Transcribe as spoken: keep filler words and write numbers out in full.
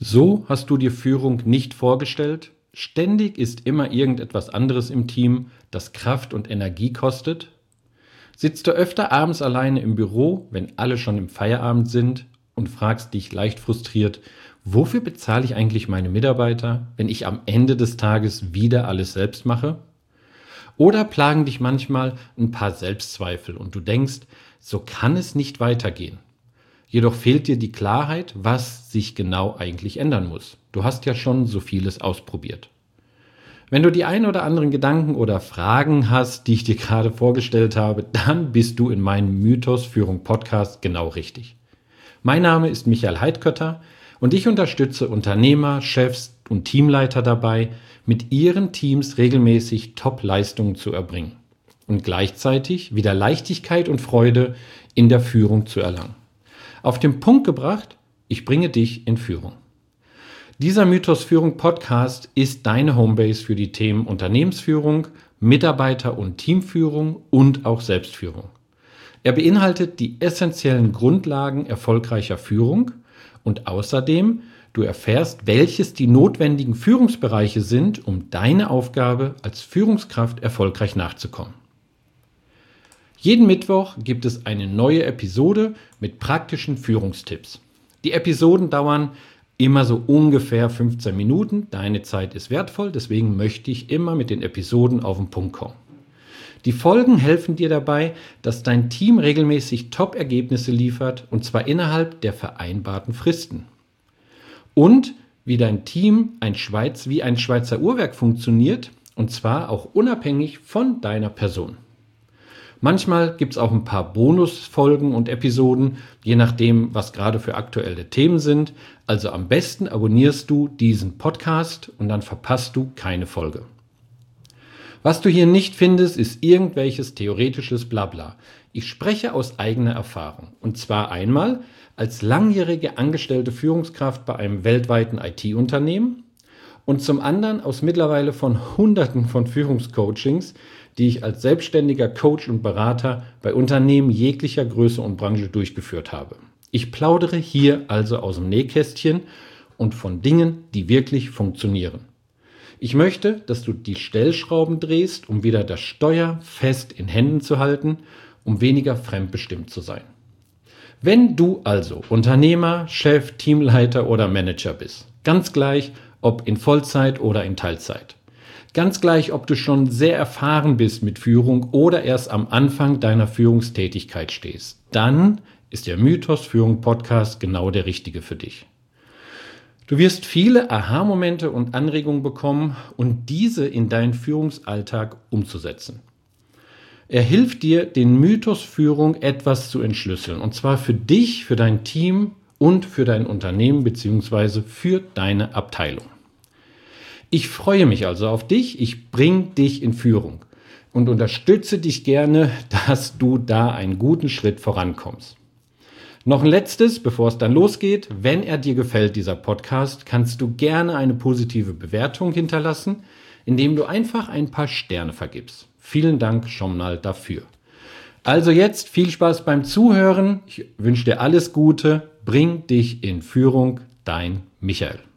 So hast du dir Führung nicht vorgestellt? Ständig ist immer irgendetwas anderes im Team, das Kraft und Energie kostet? Sitzt du öfter abends alleine im Büro, wenn alle schon im Feierabend sind und fragst dich leicht frustriert, wofür bezahle ich eigentlich meine Mitarbeiter, wenn ich am Ende des Tages wieder alles selbst mache? Oder plagen dich manchmal ein paar Selbstzweifel und du denkst, so kann es nicht weitergehen. Jedoch fehlt dir die Klarheit, was sich genau eigentlich ändern muss. Du hast ja schon so vieles ausprobiert. Wenn du die ein oder anderen Gedanken oder Fragen hast, die ich dir gerade vorgestellt habe, dann bist du in meinem Mythos Führung Podcast genau richtig. Mein Name ist Michael Heidkötter und ich unterstütze Unternehmer, Chefs und Teamleiter dabei, mit ihren Teams regelmäßig Top-Leistungen zu erbringen und gleichzeitig wieder Leichtigkeit und Freude in der Führung zu erlangen. Auf den Punkt gebracht, ich bringe dich in Führung. Dieser Mythos Führung Podcast ist deine Homebase für die Themen Unternehmensführung, Mitarbeiter- und Teamführung und auch Selbstführung. Er beinhaltet die essentiellen Grundlagen erfolgreicher Führung und außerdem du erfährst, welches die notwendigen Führungsbereiche sind, um deine Aufgabe als Führungskraft erfolgreich nachzukommen. Jeden Mittwoch gibt es eine neue Episode mit praktischen Führungstipps. Die Episoden dauern immer so ungefähr fünfzehn Minuten. Deine Zeit ist wertvoll, deswegen möchte ich immer mit den Episoden auf den Punkt kommen. Die Folgen helfen dir dabei, dass dein Team regelmäßig Top-Ergebnisse liefert und zwar innerhalb der vereinbarten Fristen. Und wie dein Team ein Schweiz, wie ein Schweizer Uhrwerk funktioniert und zwar auch unabhängig von deiner Person. Manchmal gibt es auch ein paar Bonusfolgen und Episoden, je nachdem, was gerade für aktuelle Themen sind. Also am besten abonnierst du diesen Podcast und dann verpasst du keine Folge. Was du hier nicht findest, ist irgendwelches theoretisches Blabla. Ich spreche aus eigener Erfahrung. Und zwar einmal als langjährige angestellte Führungskraft bei einem weltweiten I T-Unternehmen und zum anderen aus mittlerweile von Hunderten von Führungscoachings, die ich als selbstständiger Coach und Berater bei Unternehmen jeglicher Größe und Branche durchgeführt habe. Ich plaudere hier also aus dem Nähkästchen und von Dingen, die wirklich funktionieren. Ich möchte, dass du die Stellschrauben drehst, um wieder das Steuer fest in Händen zu halten, um weniger fremdbestimmt zu sein. Wenn du also Unternehmer, Chef, Teamleiter oder Manager bist, ganz gleich, ob in Vollzeit oder in Teilzeit, ganz gleich, ob du schon sehr erfahren bist mit Führung oder erst am Anfang deiner Führungstätigkeit stehst, dann ist der Mythos Führung Podcast genau der richtige für dich. Du wirst viele Aha-Momente und Anregungen bekommen und diese in deinen Führungsalltag umzusetzen. Er hilft dir, den Mythos Führung etwas zu entschlüsseln und zwar für dich, für dein Team und für dein Unternehmen bzw. für deine Abteilung. Ich freue mich also auf dich, ich bringe dich in Führung und unterstütze dich gerne, dass du da einen guten Schritt vorankommst. Noch ein letztes, bevor es dann losgeht, wenn er dir gefällt, dieser Podcast, kannst du gerne eine positive Bewertung hinterlassen, indem du einfach ein paar Sterne vergibst. Vielen Dank schon mal dafür. Also jetzt viel Spaß beim Zuhören, ich wünsche dir alles Gute, bring dich in Führung, dein Michael.